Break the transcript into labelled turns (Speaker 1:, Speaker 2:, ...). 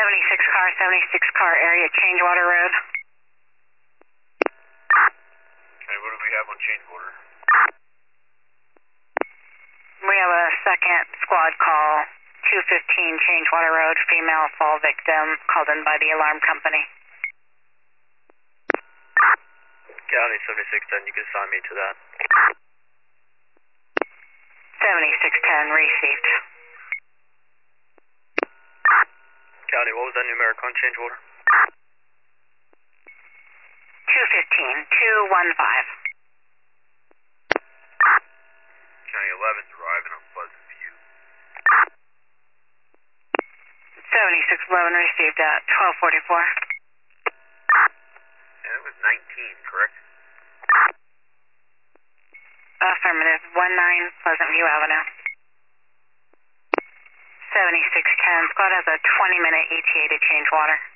Speaker 1: 76 car area, Changewater Road.
Speaker 2: Okay, what do we have on Changewater?
Speaker 1: We have a second squad call, 215 Changewater Road, female fall victim, called in by the alarm company.
Speaker 2: County 7610, you can assign me to that.
Speaker 1: 7610, received.
Speaker 2: County, what was that numeric on Changewater?
Speaker 1: 215, 215.
Speaker 2: County 11's arriving on Pleasant View.
Speaker 1: 7611 received at 1244.
Speaker 2: And it was 19, correct?
Speaker 1: Affirmative, 19 Pleasant View Avenue. 7610, squad has a 20-minute ETA to Changewater.